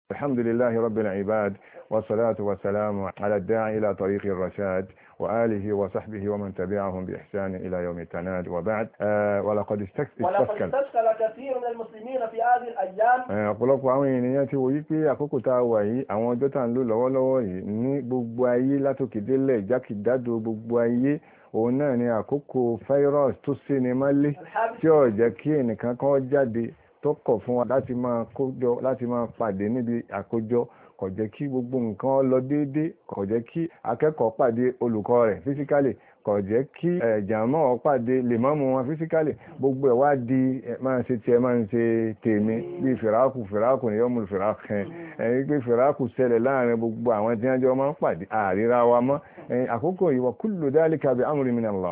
الحمد لله رب العباد والصلاة والسلام على الداعي إلى طريق الرشاد وآله وصحبه ومن تبعهم بإحسان إلى يوم التناد وبعد ولقد استشكل كثير من المسلمين في هذه الأيام ọ̀pọ̀lọpọ̀ àwọn ènìyàn tí wò yí pé àkókò tá a wà yìí àwọn ọjọ́ tá à ń lò lọ́wọ́lọ́wọ́ yìí ní gbogbo ayé látòkè délẹ̀ jákèjádò gbogbo ayé òun náà ni àkókò virus tó ṣe ni mọ́lé tí ó jẹ́ kí ẹnìkan kan jáde tó kọ̀ fún wa láti máa pàdé níbi àkójọ kò jẹ́ kí gbogbo nǹkan lọ déédéé kò jẹ́ kí akẹ́kọ̀ọ́ pàdé olùkọ́ rẹ̀ físíkálì kò jẹ́ kí jàmọ́ pàdé lèmọ́mù wọn físíkálì gbogbo ẹ̀ wá di máa ń ṣe tiẹ̀ máa ń ṣe tèmi bí fìràkù ni yọmùlù fìràkù ẹ̀yìn pé fìràkù ṣẹlẹ̀ láàrin gbogbo àwọn tí wọ́n jọ máa ń pàdé àríra wa mọ́ àkókò yìí wa kullu dhalika bi amri min Allah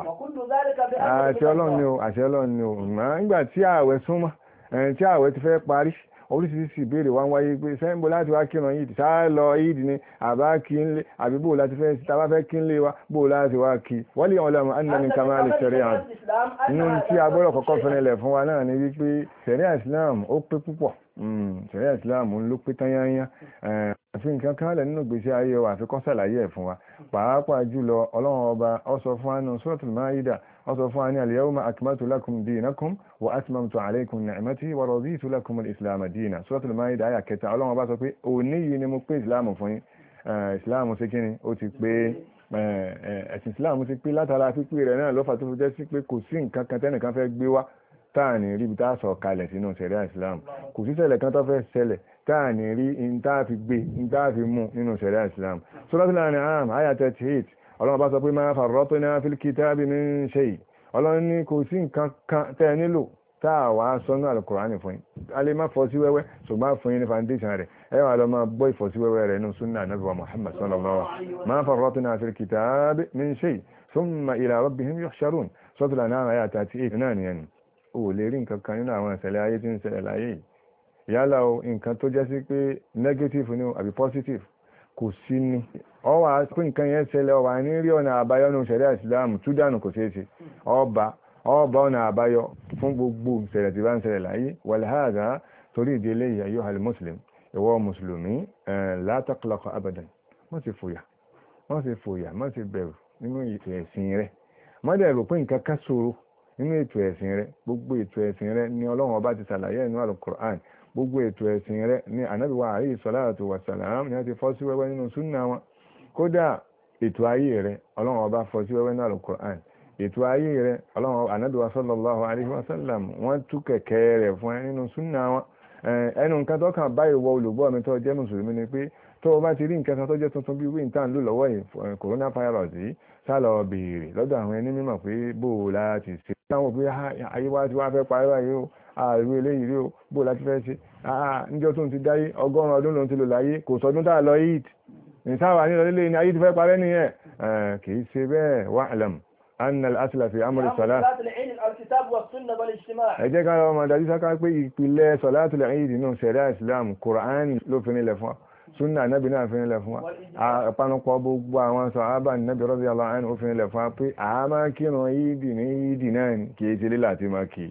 àṣẹ Ọlọ́run ni o nígbà tí ààwẹ̀ súnmọ́ tí ààwẹ̀ ti fẹ́ parí oríṣiríṣi ìbéèrè wá ń wáyé pé sẹ́ńbó láti wá kírun yìí sáà lọ yìí ni àbá kí ń lé àbí bóò láti fẹ́ sí tàbá fẹ́ kí ń lé wa bóò láti wá kí wọ́n lè ọlọ́mọ annani kamali sharia nínú tí a gbọ́dọ̀ kọ́kọ́ fẹ́nilẹ̀ fún wa náà ni wípé sharia Islam ó pé púpọ̀ sharia Islam ló pé tányányá àfi nǹkan kan lẹ̀ nínú gbèsè ayé wa àfi kó ṣàlàyé ẹ̀ fún wa pàápàá jùlọ ọlọ́run ọba ó sọ fún wa nínú suratul Maida ó sọ fún wa ní al-yawma akmaltu lakum dinakum wa atmamtu alaykum ni'mati wa raditu lakum al-islam dinan suratul Maida àyà 4 ọlọ́run ọba sọ pé òní yìí ni mo pé ìsìláàmù fún yín ìsìláàmù sí kíni ó ti pé ẹ̀sìn ìsìláàmù ti pé látara pípé rẹ̀ náà lọ́fà tó fi jẹ́ sí pé kò sí nǹkan kan tẹ́nìkan fẹ́ gbé wá táàní rí ibi tá a sọ kalẹ̀ sínú ṣẹ̀ríà Islam kò sí ṣẹlẹ̀ kan tó fẹ́ ṣẹlẹ̀ táàní rí ìntàfi gbé ìntàfi mú nínú ṣẹ̀ríà Islam Suratul An'am àyà 38 ọlọ́run bá sọ pé ma farratna fil kitabi min shay ọlọ́run ní kò sí nǹkan kan tẹ́ nílò táà wá sọ́nù Al-Qur'ani fún yín a lè má fọ́ sí wẹ́wẹ́ ṣùgbọ́n fún yín ní foundation rẹ̀ ẹ wà lọ máa bọ́ ìfọ́ sí wẹ́wẹ́ rẹ̀ nínú sunna Ànábì wa Muhammad sallallahu alaihi wasallam ma farratna fil kitabi min shay thumma ila rabbihim yuhsharun Suratul An'am àyà 38 náà nìyẹn o lè rí nǹkan kan nínú àwọn ìṣẹ̀lẹ̀ ayé tí ń ṣẹlẹ̀ láyé yìí yálà o nǹkan tó jẹ́ sí pé negative ni àbí positive kò sí ní ọwà pé nǹkan yẹn ṣẹlẹ̀ ọwà ní rí ọ̀nà àbáyọ nínú ṣẹ̀ríà ìsìláàmù túdánù kò ṣeé ṣe ọba ọ̀nà àbáyọ fún gbogbo ìṣẹ̀lẹ̀ tí bá ń ṣẹlẹ̀ láyé wàlháàdá torí ìdí eléyìí ayyuhal muslim ìwọ mùsùlùmí la taqlaq abadan má ṣe fòyà má ṣe bẹ̀rù nínú ẹ̀sìn rẹ̀ má dẹ̀ rò pé nǹkan ká ṣòro nínú ètò ẹ̀sìn rẹ̀ gbogbo ètò ẹ̀sìn rẹ̀ ni Ọlọ́run ọba ti ṣàlàyé nínú Al-Qur'an gbogbo ètò ẹ̀sìn rẹ̀ ni Ànábì wa alayhi salatu wa salam ni a ti fọ́ sí wẹ́wẹ́ nínú súnnà wọn kódà ètò ayé rẹ̀ Ọlọ́run ọba fọ́ sí wẹ́wẹ́ nínú Al-Qur'an ètò ayé rẹ̀ Ọlọ́run Ànábì wa sallallahu alayhi wa sallam wọ́n tú kẹ̀kẹ́ rẹ̀ fún ẹ nínú súnnà wọn ẹnu nǹkan tó kàn báyìí wọ olùgbọ́ mi tó jẹ́ mùsùlùmí ni pé tó o bá ti rí nǹkan tó jẹ́ tuntun bí wíńtà ń lò lọ́wọ́ yìí coronavirus yìí sálọ béèrè lọ́dọ̀ àwọn ẹni mímọ̀ pé bó o láti ṣe táwọn òbí ayé wá tí wọ́n fẹ́ parí báyìí o ààrùn eléyìí rí o bó o láti fẹ́ ṣe níjọ́ tó ń ti dáyé 100 ọdún ló ń ti lò láyé kò sọdún tá a lọ yìí ìsáwà nílò lílé ní ayé ti fẹ́ parẹ́ nìyẹn kì í ṣe bẹ́ẹ̀ wa'lam anna al-asla fi amri salat ẹ jẹ́ ká lọ́wọ́ máa dájú sáká pé ìpìlẹ̀ salatul eid nínú ṣẹ̀ríà Islam Kùránì ló fi nílẹ̀ fún wa súnà Nábì náà fi nílẹ̀ fún wa àpanupọ̀ gbogbo àwọn sàhábà Nábì radiyallahu anhu ó fi nílẹ̀ fún wa pé a máa kírun yídì ní yídì náà ni kì í ṣe lílà tí máa kì í.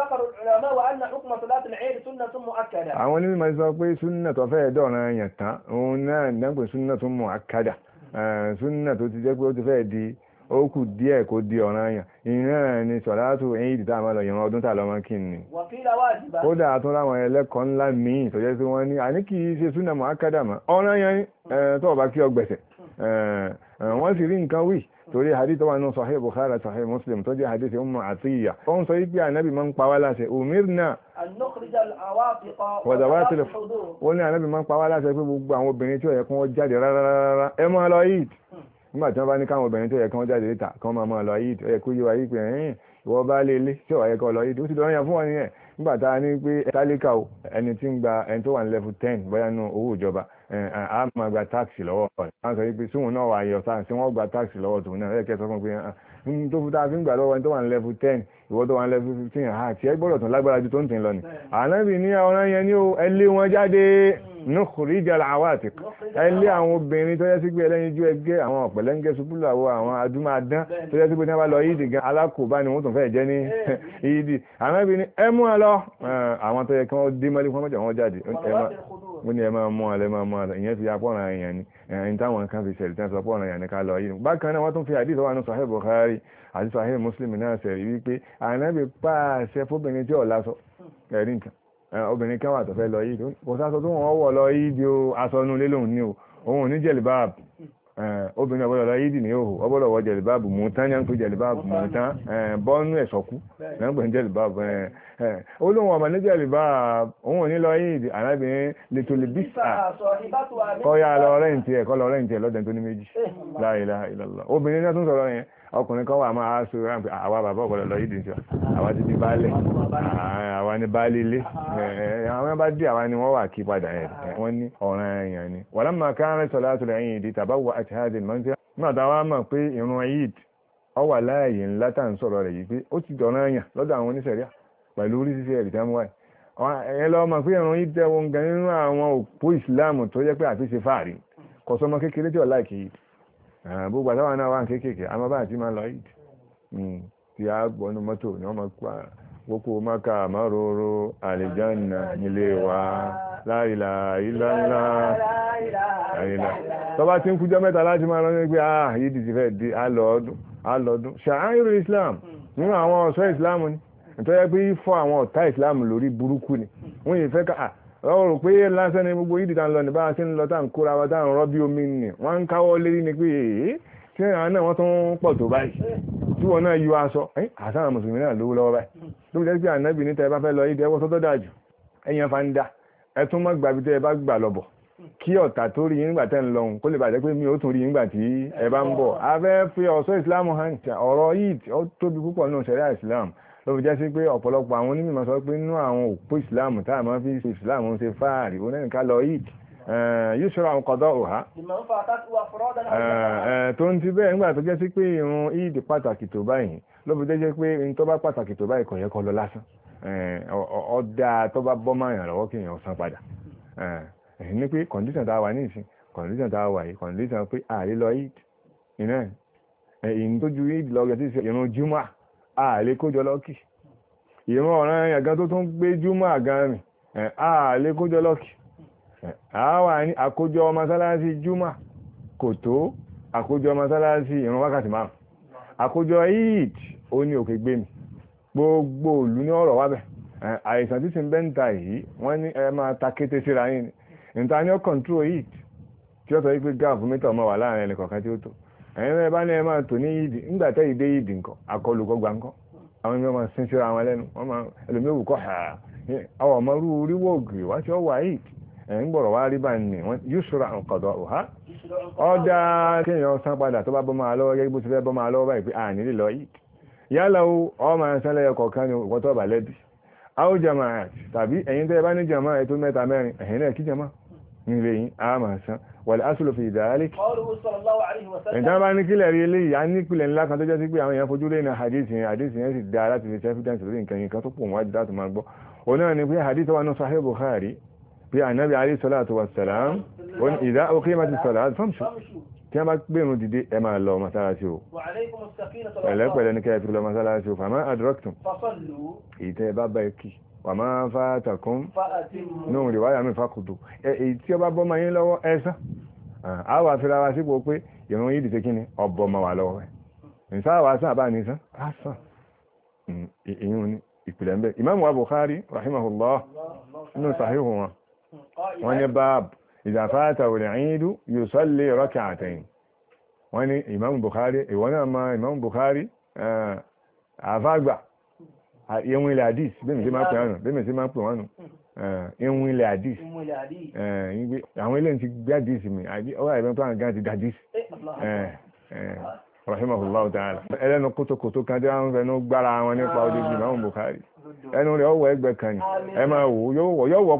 àwọn onímọ̀ sọ pé súnà tó fẹ́ dọ̀ràn yẹn tán òun náà dáńpẹ́ súnà tó mu'akkada súnà tó ti jẹ́ pé ó ti fẹ́ di ó kù díẹ̀ kó di ọ̀ranyàn ìran ni sọ̀látù ẹ̀yìn ìdìtà àmọ́ lọ ìran ọdún tà lọ́mọ kí ni kódà tó láwọn ẹlẹ́kọ̀ọ́ ńlá míì tó jẹ́ sí wọ́n ní àní kì í ṣe súnà mu'akkada mọ́ ọ̀ranyàn tó bá kí ọ gbẹ̀sẹ̀ wọ́n sì rí nǹkan wí torí hadith wà nínú Sahih Bukhari Sahih Muslim tó jẹ́ hadith Ummu Atiyya ó ń sọ wípé ànábì máa ń pa wá láṣẹ umirna wàdàwátìlẹ̀ ó ní ànábì máa ń pa wá láṣẹ pé gbogbo àwọn obìnrin tí ó yẹ kí wọ́n jáde rárá ẹ máa lọ yìí nígbà tí wọ́n bá ní káwọn obìnrin tó yẹ kí wọ́n jáde níta kí wọ́n máa lọ yìí ó yẹ kó yé wa yìí pé ìwọ bá lé ilé tí ó yẹ kó lọ yìí ó sì lọ́ọ́ yàn fún wọn nìyẹn nígbà tá a ní pé tálíkà o ẹni tí ń gba ẹni tó wà ní level 10 bóyá nínú owó ìjọba a máa gba táàkì lọ́wọ́ rẹ̀ wọ́n sọ pé síwọn náà wà yọ sáà sí wọ́n gba táàkì lọ́wọ́ tòun náà ẹ̀kẹ́ sọ fún pé tó fún táàkì ń gbà lọ́wọ́ ẹni tó wà ní level 10 ìwọ tó wà ní level 15 àti ẹ gbọ́dọ̀ tún lágbára ju tó ń tì lọ ni ànábì ní ọ̀ràn yẹn ní o ẹ lé wọn jáde nukhrij al-awatiq ẹ lé àwọn obìnrin tó yẹ sí pé ẹlẹ́yinjú ẹgbẹ́ àwọn ọ̀pẹ̀lẹ́ngẹ́ ṣubúlàwọ̀ àwọn adúmáadán tó yẹ sí pé tí wọ́n bá lọ yídì gan alákòóbá ni wọ́n tún fẹ́ jẹ́ ní yídì ànábì ní ẹ mú wọn lọ àwọn tó yẹ kí wọ́n dé mọ́lé fún ọmọdé wọn jáde ó ní ẹ máa mú àlẹ́ máa mú àlẹ́ ìyẹn fi apọ́nra èèyàn ni ẹ̀yìn táwọn kan fi ṣẹ̀lẹ̀ tí wọ́n sọ pọ́nra èèyàn ní ká lọ yìí bákan náà wọ́n tún fi àdìsọ́ wà ní Sahih Bukhari àti Sahih Muslim náà ṣẹ̀rí wípé Ànábì pàṣẹ fóbìnrin tí ọ̀la sọ ẹ̀rí nǹkan obìnrin kan wà tó fẹ́ lọ yìí kò sásọ tó wọ́n wọ̀ lọ yìí di aṣọ inú ilé lòun ní o òun ò ní jẹ̀lìbáàbù obìnrin ọgbọ́dọ̀ lọ yìí dì ní òhù ọgbọ́dọ̀ wọ jẹ̀lìbáàbù mú tán yá ń pè jẹ̀lìbáàbù mú tán bọ́ọ̀nù ẹ̀sọ́kú náà ń pè ní jẹ̀lìbáàbù ó lóun ọmọ ní jẹ̀lìbáàbù òun ò ní lọ yìí dì arábìnrin lẹ́tọ̀lẹ̀ bísà kọ́yà lọ rẹ́ǹtì ẹ̀ kọ́ lọ rẹ́ǹtì ẹ̀ lọ́dẹ̀ tó ní méjì la ilaha illallah obìnrin náà tún sọ̀rọ̀ yẹn ọkùnrin kan wà máa sọ ráńpẹ́ àwa bàbá ọ̀gbọ́dọ̀ lọ yìí dì sí àwa ti di baálẹ̀ àwa ni baálé ilé àwọn bá dé àwa ni wọ́n wà kí padà wọ́n ní ọ̀ràn èèyàn ni walamma kanat salatul eid tabawwa'at hadhihi al-manzila náà táwa mọ̀ pé ìrun eid ọ wà láàyè ńlá tá à ń sọ̀rọ̀ rẹ̀ yìí pé ó ti dọ̀ràn èèyàn lọ́dọ̀ àwọn oníṣẹ̀ríà pẹ̀lú orí ṣíṣe ẹ̀rì tán wáyé ẹ lọ́ mọ̀ pé ìrun eid tẹ́wọ́n gan nínú àwọn òpó ìsìláàmù tó jẹ́ pé àfi ṣe fáàrí kò sọmọ kékeré tí ọ̀la ìkì gbogbo àtàwọn náà wà kéékèèké àmọ́ bá àti máa lọ eid tí a gbọ́nú mọ́tò ni wọ́n máa pa gbogbo maka márùrù àlìjánà nílé wa la ilaha illallah tó bá ti ń kújọ mẹ́ta láti máa lọ ní pé yìí ti fẹ́ di alọ́dún ṣàáyìrò islam nínú àwọn ọ̀ṣọ́ islam ni nítorí pé fọ́ àwọn ọ̀tá islam lórí burúkú ni wọ́n yìí fẹ́ ká ọ̀rọ̀ pé lásán ni gbogbo yìí dìtà ń lọ ní bá a ti ń lọ tá ń kóra wa tá ń rọ́bí omi nì wọ́n ń káwọ́ lérí ni pé tí àwọn náà wọ́n tún pọ̀ tó báyìí tí wọ́n náà yọ aṣọ àsáwọn mùsùlùmí náà lówó lọ́wọ́ báyìí tó jẹ́ pé ànábì ní tẹ́ bá fẹ́ lọ ìdí ẹwọ́ sọ́tọ́ dájú ẹ̀yàn fa ń dá ẹ tún mọ́ gbàbí tẹ́ bá gbà lọ́bọ̀ kí ọ̀tá tó rí yín nígbà tẹ́ ń lọ́hùn kó lè bàjẹ́ pé mi ò tún rí yín nígbà tí ẹ bá ń bọ̀ a fẹ́ fi ọ̀ṣọ́ ìsìláàmù hàn ọ̀rọ̀ yìí ó tóbi púpọ̀ nínú ṣẹ̀ríà ìsìláàmù ló fi jẹ́ sí pé ọ̀pọ̀lọpọ̀ àwọn onímọ̀ sọ pé nínú àwọn òpó ìsìláàmù tá a máa fi ṣe ìsìláàmù ṣe fáàrí onẹ́nìká lọ yìí yóò ṣọ́ra àwọn kọ̀dọ̀ òhá tó ń ti bẹ́ẹ̀ nígbà tó jẹ́ sí pé ìrun ìdí pàtàkì tó báyìí ló fi jẹ́ pé ní tó bá pàtàkì tó báyìí kò yẹ kó lọ lásán ọ̀dà tó bá bọ́ máa yàn lọ́wọ́ kí èèyàn san padà ní pé kọ̀ǹdíṣàn tá a wà ní ìsìn kọ̀ǹdíṣàn tá a wà yìí kọ̀ǹdíṣàn pé àlè lọ ìdí iná ìyìn tó ju ìdí lọ gẹ̀ sí ìrun júmọ́ àlè kójọ lọ́kì ìrun ọ̀ràn yàgán tó tún gbé júmọ́ àgán mi àlè kójọ lọ́kì àwa ní àkójọ mọ́sálásí júmọ́ kò tó àkójọ mọ́sálásí ìrun wákàtí márùn àkójọ eid ó ní òkè gbé mi gbogbo ìlú ní ọ̀rọ̀ wábẹ̀ àìsàn tí ti ń bẹ́ǹta yìí wọ́n ní ẹ máa ta kété síra yín ni níta ní ó kọ̀ǹtró eid tí ó sọ wípé gáàfù mítà ọmọ wà láàrin ẹnì kọ̀ọ̀kan tí ó tó ẹ̀yin ẹ bá ní ẹ máa tò ní eid nígbà tẹ́ ìdé eid nǹkan akọlùkọgbà nǹkan àwọn ènìyàn máa sín síra wọn lẹ́nu wọ́n máa ẹlòmíì òwú kọ́ àwọn ọmọ rú oríwó ògiri wá tí ó wà eid ń gbọ̀rọ̀ wá rí báyìí ní wọ́n yóò ṣọ́ra ọ̀kọ̀dọ̀ ọ̀há ọ̀dá kéèyàn san padà tó bá bọ́ máa lọ́wọ́ gẹ́gẹ́ bó ti fẹ́ bọ́ máa lọ́wọ́ báyìí pé à nílì lọ yìí yálà ó máa san lẹ́yọ kọ̀ọ̀kan ní ìwọ́tọ̀ bà lẹ́bi áó jama tàbí ẹ̀yin tẹ́ bá ní jama ẹ̀ tó mẹ́ta mẹ́rin ẹ̀yin náà kí jama nílé yín á máa san wal aslu fi dhalik ìjọba bá ní kílẹ̀ rí eléyìí á ní ìpìlẹ̀ ńlá kan tó jẹ́ sí pé àwọn èèyàn fojú lé ní hadith yẹn sì dá láti fi evidence lórí nǹkan yìí kan tó pọ̀ wájú láti máa gbọ́ òun náà ni pé hadith wà ní Sahih Bukhari bí ànábì alayhi salatu wassalam wọ́n idha uqimat as-salat famshu tí a bá gbẹ̀rún dìde ẹ máa lọ masalasi o pẹ̀lẹ́pẹ̀lẹ́ ní kẹ́ẹ̀tù lọ masalasi o fama adraktum ìtẹ́ bá bá kí wa ma fatakum nù riwaya mi fakudu èyí tí ó bá bọ́ máa yín lọ́wọ́ ẹ̀sán a wà fira wa sípò pé ìrun yìí dìde kíni ọbọ̀ ma wà lọ́wọ́ ẹ̀ nsáwà sàn bá ní sàn á sàn ìyún ní ìpìlẹ̀ ń bẹ Imam wa Bukhari rahimahullah nínú sahihu wọn wọ́n ní báàbù idha fatahu al-eidu yusalli rak'atayn wọ́n ní Imam Bukhari ìwọ́n náà ma Imam Bukhari àfágbà ìwọ̀n ilẹ̀ hadith bẹ́ẹ̀ mi sí máa pè wọ́n nù ìwọ̀n ilẹ̀ hadith àwọn ilẹ̀ ti gbé hadith mi ọwọ́ ìbọn tó àwọn gan ti hadith rahimahullahu ta'ala ẹlẹ́nu kótókótó kan tí wọ́n fẹ́nu gbára wọn nípa odidi Imam Bukhari ẹnu rẹ̀ ọwọ́ ẹgbẹ́ kan ní ẹ máa wò yóò wọ́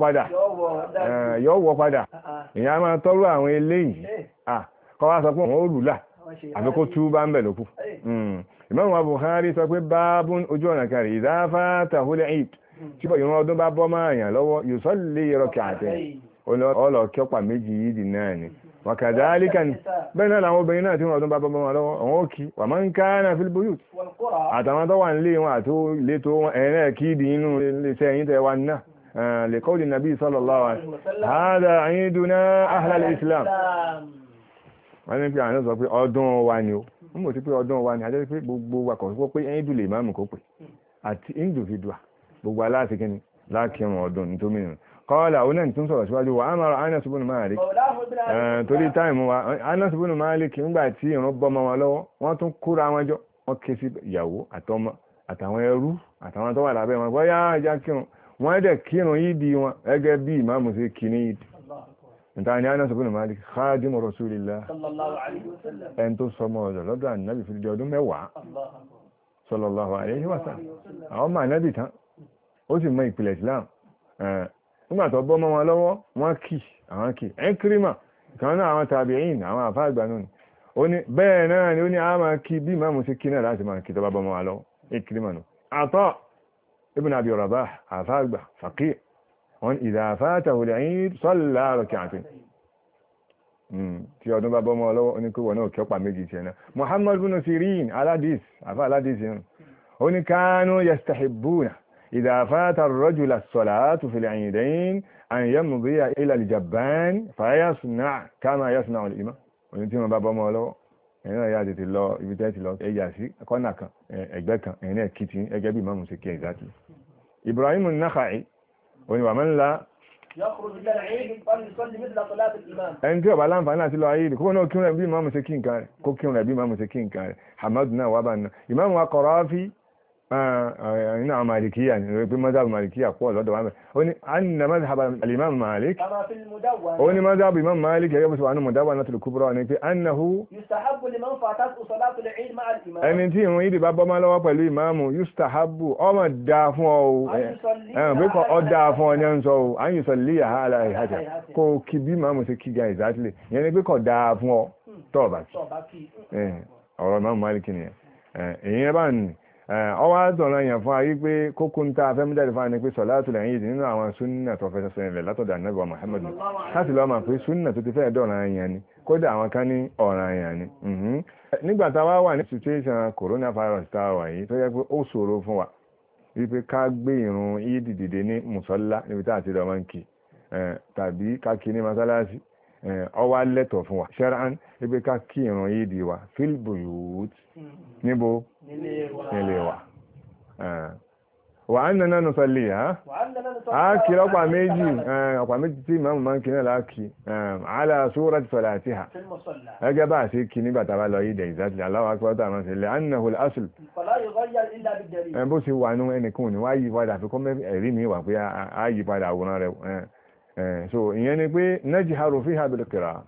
padà ìyá máa tọ́rọ àwọn eléyìí kọ́ wá sọ pé wọ́n ó rùlà àfi kó tú bá ń bẹ̀ lókù Imam Bukhari sọ pé báábún ojú ọ̀nà kárí idha fatahu al-eid tí ìran ọdún bá bọ́ máa yàn lọ́wọ́ yusalli rak'atayn ọlọ́ọ̀kẹ́pà méjì yìí dì náà ni wàkàdálíkà ní bẹ́ẹ̀ náà làwọn obìnrin náà tí wọ́n ọdún bá bọ́ lọ́wọ́ àwọn òkì wà máa ń ká náà fil buyut àtàwọn tó wà nílé wọn àti ilé tó wọn ẹ̀rẹ́ kí ìdí inú iléeṣẹ́ yìí tẹ́ wà náà لقول النبي صلى الله عليه وسلم هذا عيدنا أهل الإسلام wọ́n ní pé àwọn sọ pé ọdún wa ni ó ń mọ̀ sí pé ọdún wa ni a jẹ́ pé gbogbo wa kọ̀ pé ẹ̀yìn dùn lè máa mú kó pè àti individual gbogbo aláàtí kíni lákìrùn ọdún nítorí mìíràn kọ́ọ̀lá ó náà tún sọ̀rọ̀ síwájú wa amara Anas ibn Malik torí táìmù wa Anas ibn Malik nígbà tí ìrún bọ́mọ wọn lọ́wọ́ wọ́n tún kóra wọn jọ wọ́n ké sí ìyàwó àtọmọ àtàwọn ẹrú àtàwọn tó wà lábẹ́ wọn bóyá ẹja kírun wọ́n dẹ̀ kírun yídi wọn gẹ́gẹ́ bí ìmáàmù sí kí ní yídi níta ni Anas ibn Malik khadimu Rasulillah ẹni tó sọmọ ọ̀dọ̀ lọ́dọ̀ ànábì fi di ọdún mẹ́wàá sallallahu alayhi wa sallam àwọn ọmọ ànábì tán ó sì mọ ìpìlẹ̀ Islam nígbà tó bọ́ mọ́ wọn lọ́wọ́ wọ́n kì àwọn kì Ikrima kan náà àwọn tabi'in àwọn àfáàgbà náà ni ó ní bẹ́ẹ̀ náà ni ó ní a máa kí bí ìmáàmù sí kí náà láti máa kí tó bá bọ́ mọ́ wọn lọ́wọ́ Ikrima náà Ata ibn Abi Rabah àfáàgbà faqih wọn idha fatahu al-Eid salla rak'atayn tí ọdún bá bọ́ mọ́ lọ́wọ́ ní kó wọ́n náà kí ọ̀pá méjì tiẹ̀ náà Muhammad ibn Sirin aládìs àfá aládìs yẹn ó ní kánú yastahibbuna idha fata ar-rajula as-salatu fil 'iidayn an yamdiya ila al-jabban fayasna' kama yasna'u al-imam ó ní tí wọ́n bá bọ́ mọ́ lọ́wọ́ ẹ̀yìn náà yá tètè lọ ibi tẹ́ ti lọ ẹ̀yà sí kọ́nà kan ẹgbẹ́ kan ẹ̀yìn náà kìtì ẹgẹ́ bí ìmáàmù sí kí exactly Ibrahim an-Nakha'i ó ní wa man la ẹni tí ó bá láǹfààní àti lọ ayé kó náà kírun rẹ̀ bí ìmáàmù ṣe kí nǹkan rẹ̀ kó kírun rẹ̀ bí ìmáàmù ṣe kí nǹkan rẹ̀ Hamadu náà wà bá náà ìmáàmù wa Qarafi nínú àwọn malikiya ni pé mazhab malikiya pọ̀ lọ́dọ̀ wa ó ní anna mazhab al-imam Malik ó ní mazhab imam Malik gẹ́gẹ́ bó ṣe wà nínú Mudawwanatul Kubra ní pé annahu ẹni tí ìrun ìdí bá bọ́ máa lọ́wọ́ pẹ̀lú ìmáàmù yustahabbu ọmọ dáa fún ọ pé kọ́ ọ dáa fún ọ ní ọ̀n sọ ọ an yusalliha ala hayatiha kó kí bí ìmáàmù ṣe kí ga exactly ìyẹn ni pé kọ́ dáa fún ọ tọ́ọ̀bà kí ọ̀rọ̀ imam Malik nìyẹn èyí bá ní ọwọ́ àtọ̀rọ̀ èèyàn fún ayé pé kókó ń ta afẹ́mídàdì fún ni pé sọ̀látùl Eid nínú àwọn súnnà tó fẹ́ sọ́sọ́ ilẹ̀ látọ̀dọ̀ Ànábì Muhammad láti lọ́ọ́ máa pé súnnà tó ti fẹ́ dọ̀rọ̀ èèyàn ni kódà àwọn kan ní ọ̀rọ̀ èèyàn ni. nígbà tá a wá wà ní situation coronavirus tá a wà yìí tó yẹ pé ó ṣòro fún wa wípé ká gbé ìrun Eid dìde ní mùsọ́lá níbi tá a ti lọ máa ń kí tàbí ká kí ní masalasi ọwá lẹ́tọ̀ fún wa ṣẹ́rán wípé ká kí ìrun Eid wa fil buyut níbo nílé wa wà á nana nù sọlé á kí ọ̀pá méjì tí ìmáàmù máa ń kí náà láàkí ala surati salatiha ẹgẹ́ bá ṣe kí nígbà tá a bá lọ yí dẹ̀ ìzáàtì Allahu akbar tó àmọ́ sílẹ̀ annahu al-asl bó ṣe wà nú ẹnìkan ní wá yí padà fi kọ́ ẹ̀rí mi wà pé á yí padà àwòrán rẹ̀ so ìyẹn ni pé najharu fiha bil qira'ah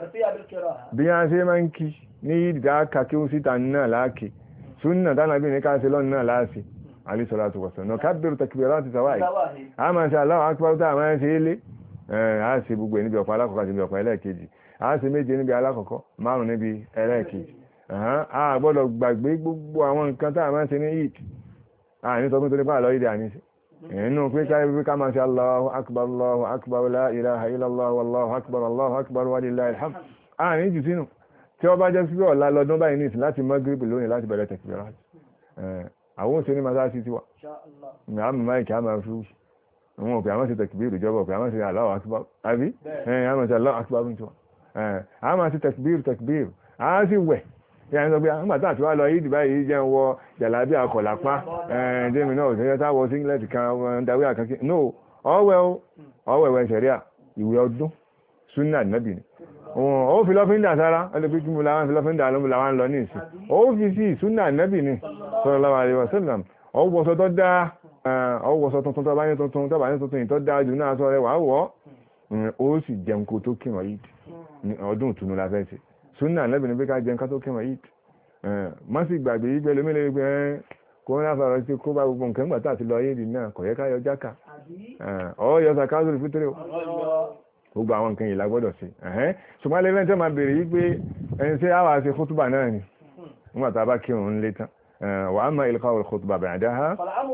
bí a ṣe máa ń kí ní ìdá kàkí ó síta náà láàkí súnnà tánàbí ní káàsì lọ́nà náà láàsì alayhi salatu wassalam náà kábìrù takbirati sawa'i a máa ṣe Allahu akbar tá a máa ṣe ilé a ṣe gbogbo níbi ọ̀pá alákọ̀ọ́kọ́ àti níbi ọ̀pá ẹlẹ́ẹ̀kejì a ṣe méje níbi alákọ̀ọ́kọ́ márùn níbi ẹlẹ́ẹ̀kejì a gbọ́dọ̀ gbàgbé gbogbo àwọn nǹkan tá a máa ṣe ní Eid a ní sọ pé tó nípa àlọ́ ìdí àníṣe inú pé ká máa ṣe Allahu akbar la ilaha illallah wallahu akbar wa lillahil hamd a ní jù sínú tí wọ́n bá jẹ́ sí ọ̀la lọ́dún báyìí nìsín láti Maghrib lónìí láti bẹ̀rẹ̀ tẹ̀kìbìrán àwọn òṣèré masáàsì ti wà ní àmì máìkì àmà fún àwọn òpè àmà sí tẹ̀kìbìrì ìjọba òpè àmà sí Allahu akbar àbí àmà sí Allahu akbar ń tiwa àmà sí tẹ̀kìbìrì àá sì wẹ̀ ìyá ń sọ pé àgbàtà àti wá lọ yìí dìbà yìí jẹ́ wọ jàlábí àkọ̀lápá jẹ́mi náà òṣèré táwọ singlet kan darí àkàkí no ọ̀wẹ̀wẹ̀ ṣẹ̀ríà ìwé ọdún súnà nàbì ni ó fi lọ́fíńdà sára ẹlẹ́bí kí mú láwọn fi lọ́fíńdà lọ́mú láwọn lọ ní ìsìn ó fi sí súnà nàbì ni sallallahu alaihi wasallam ọwọ́sọ tó dá ọwọ́sọ tuntun tó bá ní tuntun tó bá ní tuntun ìtọ́ dáa jù náà sọ rẹ wà wọ́ ó sì jẹun kó tó kírun yìí ọdún ìtùnú la fẹ́ ṣe súnà nàbì ni bí ká jẹun ká tó kírun yìí má sì gbàgbé yìí pẹ̀lú mílẹ̀ pé coronavirus ti kó bá gbogbo nǹkan gbà tá àti lọ yìí náà kò yẹ ká yọ jáka ọ yọ sàkáàzù fítírì gbogbo àwọn nǹkan yìí la gbọ́dọ̀ sí ṣùgbọ́n lẹ́lẹ́ tẹ́ máa bèèrè wípé ẹni tí a wà ṣe khutba náà ni nígbà tá a bá kírun lé tán wà á máa ilqa al-khutba ba'daha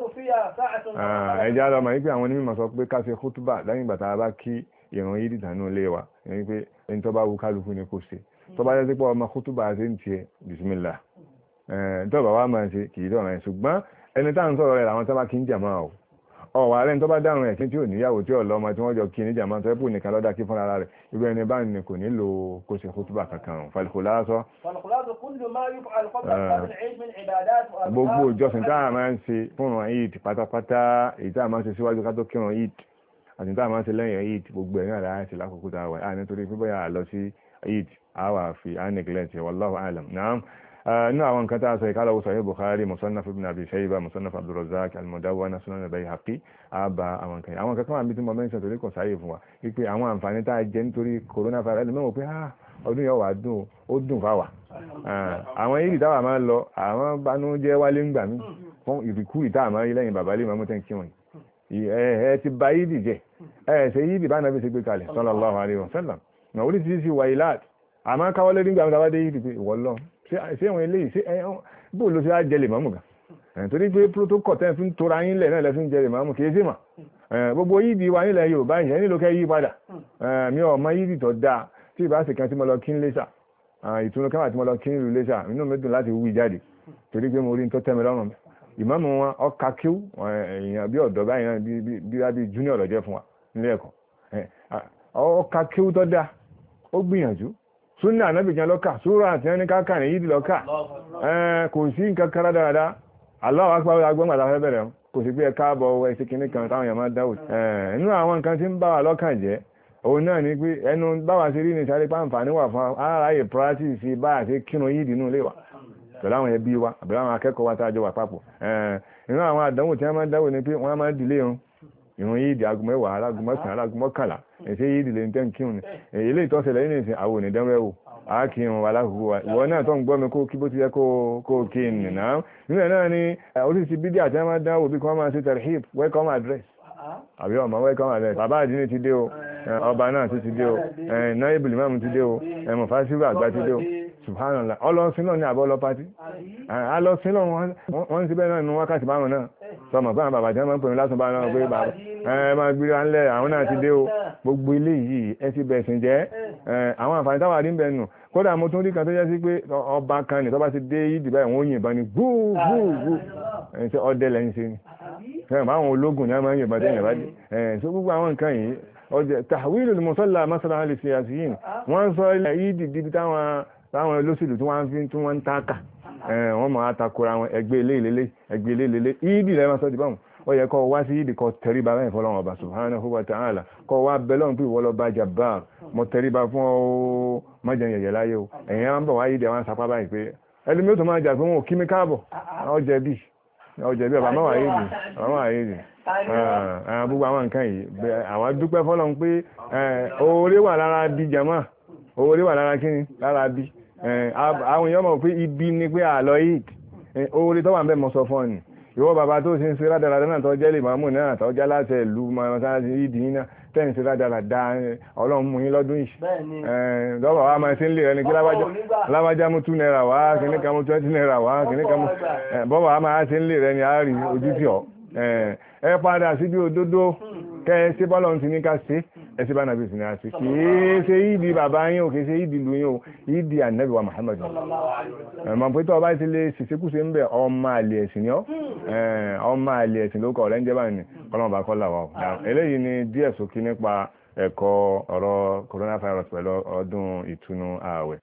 ẹjá lọ máa wípé àwọn onímọ̀ sọ pé ká ṣe khutba lẹ́yìn ìgbà tá a bá kí ìrun yìí dìtànú lé wa ẹni pé ẹni tó bá wù kálukú ni kò ṣe tó bá jẹ́ sí pé ọmọ khutba ṣe ń tiẹ̀ bismillah tó bá wà máa ṣe kì í dọ̀rọ̀ ẹ̀ ṣùgbọ́n ẹni tá à ń sọ̀rọ̀ rẹ̀ làwọn tó bá kí ń jàmá o ọ̀wà rẹ̀ tó bá dárun ẹ̀sìn tí ò níyàwó tí ò lọ́mọ tí wọ́n jọ kí ní jàmá tó ẹ̀pù nìkan lọ́dá kí fúnra rẹ̀ irú ẹni bá ní kò nílò kó ṣe kútúbà kankan fàlùkùlásọ. gbogbo ìjọsìn tá a máa ń ṣe fún Eid pátápátá èyí tá a máa ń ṣe síwájú ká tó kírun Eid àti tá a máa ń ṣe lẹ́yìn Eid gbogbo ẹ̀ náà láti ṣe lákòókò tá a wà á nítorí pé bóyá lọ sí Eid a wà fi a neglect wallahu alam. Naam. inú àwọn nǹkan tá a sọ ìkálọ̀ Sahih Bukhari Musannaf Ibn Abi Shayba Musannaf Abdurrazzaq Al-Mudawwana Sunan Al-Bayhaqi àbá àwọn nǹkan kan wà bí tí mo mẹ́sàn torí kò sáyé fún wa wípé àwọn àǹfààní tá a jẹ nítorí coronavirus ẹni mẹ́wọ̀n pé ọdún yóò wà dùn ó dùn fáwà àwọn yìí táwà máa lọ àwọn banújẹ́ wálé ń gbà mí fún ìrìkú ìta àmọ́ ilẹ̀ yìí bàbá lè máa mú tẹ́ kí wọ́n ẹ ti ba yìí jẹ ẹ ṣe yìí bá nàbí ṣe gbé kalẹ̀ sallallahu alaihi wasallam na oríṣiríṣi wàyíláàt àmọ́ káwọ́lé nígbà mi tàbádé yìí pé ìwọ́lọ́ ṣé àwọn eléyìí ṣé bó ló ṣe á jẹ lè mọ́mù gan torí pé protocol tẹ́ fi ń tora yín lẹ̀ náà lẹ́ fi ń jẹ lè mọ́mù kì í sí mà gbogbo yìí di wa nílẹ̀ Yorùbá yìí nílò kẹ́ yí padà mi ò mọ yìí tó dáa tí ìbá ṣe kan tí mo lọ kí ń léṣà ìtúnú káwà tí mo lọ kí ń lu léṣà inú mi dùn láti wí jáde torí pé mo rí tó tẹ́ mi lọ́rùn ìmáàmù wọn ọkà kíw èèyàn bí ọ̀dọ́ báyìí náà bí junior lọ́jẹ́ fún wa nílé ẹ̀kọ́ ọkà kíw tó dáa ó gbìyànjú súnà anábìjan lọ́kà súrà àti ẹni káàkà ní yídì lọ́kà kò sí nǹkan kára dáadáa Allahu akbar agbọ́n àtàfẹ́ bẹ̀rẹ̀ kò sí pé ẹ̀ka àbọ̀ ẹ̀sìn kìíní kan táwọn èèyàn máa dáwò nínú àwọn nǹkan tí ń bá wa lọ́kàn jẹ́ òun náà ni pé ẹnu báwa ṣe rí ní sáré pàǹfààní wà fún aráyè practice bá àti kírun yídì nínú ilé wa pẹ̀lú àwọn ẹbí wa àbẹ̀rẹ̀ àwọn akẹ́kọ̀ọ́ wa tá a jọ wà papọ̀ nínú àwọn àdánwò tí wọ́n máa ń dáwò ni pé wọ́n máa ń dìlé ìrun yídì aago mẹ́wàá aago mọ́kànlá aago mọ́kànlá ẹ̀ṣẹ́ yídì lè ń tẹ́ ń kírun ni ilé ìtọ́sẹ̀lẹ̀ yìí nìsín àwọn onídẹ́rẹ́ wò á kírun wà lákòókò wa ìwọ náà tó ń gbọ́ mi kó kí bó ti yẹ kó kí n nìyà nínú ẹ̀ náà ni oríṣi bídí àti ẹ̀ máa dáwò bí kí wọ́n máa ṣe tarhib welcome address àbí ọmọ welcome address bàbá àdínní ti dé o ọba náà ti dé o náírà ìmáàmù ti dé o mọ̀fásíwò àgbà ti dé o subhanallah ọlọ́sìn náà ní àbọ̀ ọlọ́pàá alọ́sìn náà wọ́n ń síbẹ̀ náà nínú wákàtí márùn náà sọmọ pé àwọn bàbá jẹ́ máa ń pè ní lásán bá náà pé bàbá máa gbé wa ńlẹ̀ àwọn náà ti dé o gbogbo ilé yìí ẹ ti bẹ̀sìn jẹ́ àwọn àǹfààní táwọn àrí ń bẹ̀ nù kódà mo tún rí kan tó yẹ sí pé ọba kan ní tó bá ti dé yìí dìbà ìwọ̀n òyìnbọn ni gbúgbúgbú ṣe ọdẹ lẹ́yìn ṣe ni àwọn ológun ni a máa ń yìnbọn tẹ́yìn bá dé so gbogbo àwọn nǹkan yìí ọjọ́ tahwilul musalla masala lil siyasiyin wọ́n sọ ilẹ̀ yìí dìbí táwọn olóṣèlú tí wọ́n ń táàkà wọ́n máa takora wọn ẹgbẹ́ ilé ìdí lẹ́mọ́ sọ́ dìbọn ó yẹ kó wá sí ìdí kó tẹríba báyìí fọ́lọ́run ọba subhanahu wa ta'ala kó wá bẹ́lọ́n pé ìwọ́lọ́ bá jabbar mo tẹríba fún ọ májẹ̀ yẹ̀yẹ̀ láyé o ẹ̀yìn á ń bọ̀ wá ìdí àwọn sapá báyìí pé ẹni mi ó tó máa jà pé wọn ò kí mi káàbọ̀ ọjẹ̀bí ọba máa yé dì gbogbo àwọn nǹkan yìí àwọn dúpẹ́ fọ́lọ́run pé oore wà lára bí jama oore wà lára kíni lára bí àwọn èèyàn mọ̀ pé ibi ni pé àlọ́ yìí oore tó wà ń bẹ́ mọ́ sọ fún ọ ni ìwọ bàbá tó ṣe ń ṣe rádaràdá náà tó jẹ́ lè máa mú náà tó jẹ́ láti ìlú mọ́sáàsì ìdí yín náà tẹ́ ń ṣe rádaràdá ọlọ́run mú yín lọ́dún yìí lọ́wọ́ wa máa ṣe ń lè rẹ ní kí lábájá mú 2 naira wá kìíní kan mú 20 naira wá kìíní kan mú bọ́wọ́ wa máa ṣe ń lè rẹ ní àárín ojú tí ọ ẹ padà sí bí òdodo kẹ́ ẹ ṣe bọ́lọ̀ ti ní ká ṣe ẹ ṣe bá nàbí sí ní a ṣe kìí ṣe ìdí bàbá yín o kìí ṣe ìdí lu yín o ìdí ànábì wa Muhammad mọ̀ pé tó ọba ti lè ṣìṣekúṣe ń bẹ̀ ọmọ àlè ẹ̀sìn yọ ọmọ àlè ẹ̀sìn ló kọ̀ ọ̀rẹ́ ń jẹ́ báyìí ni ọlọ́run bá kọ́ làwà eléyìí ni díẹ̀ sókí nípa ẹ̀kọ́ ọ̀rọ̀ coronavirus pẹ̀lú ọdún ìtúnu ààwẹ̀